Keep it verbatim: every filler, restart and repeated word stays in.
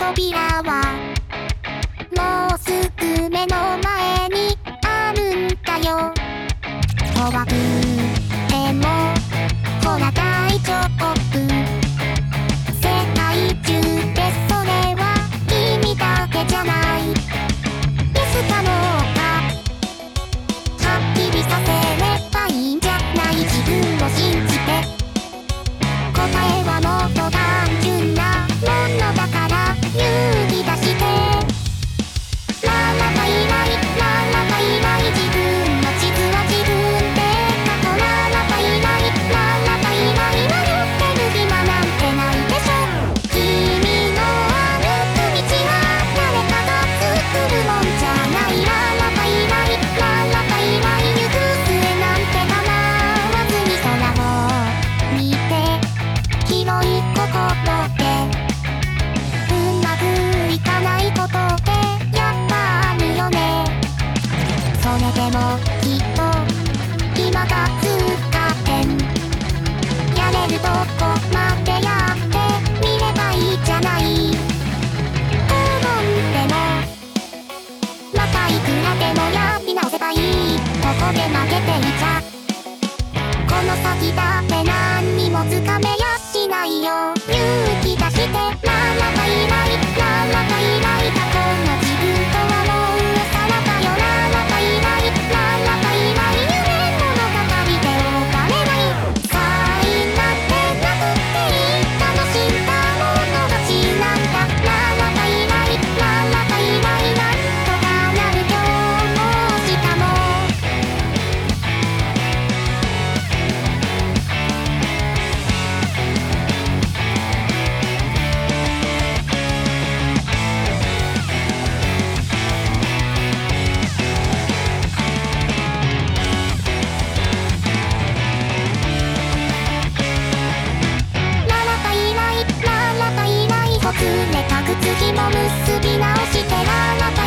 扉はもうすぐ目の前にあるんだよ。怖くてもほら大丈夫。世界中でそれは君だけじゃない。イエスかノーかはっきりさせればいいんじゃない。自分を信じて答えはもっと単純なものだから勇気出してララバイライララバイライ自分の地図は自分で書こう。ララバイライララバイライ迷ってる暇なんてないでしょ。君の歩く道は誰かが作るもんじゃない。ララバイライララバイライ行く末なんて構わずに空を見て広い心でうまくいかないことってやっぱあるよね。それでもきっと今が通過点。やれるとこまでやってみればいいじゃない。こう思ってもまたいくらでもやり直せばいい。ここで負けていちゃこの先だって何にもつかめやしないよ。勇気出してララバイライララバイライ過去の自分とはもう上からだよ。ララバイライララバイライ夢物語でお金ない。サインなんてなくっていい。楽しんだもの勝ちなんだ。ララバイライララバイライなんとかなる今日も明日も。ほつれた靴ひも結び直してララバ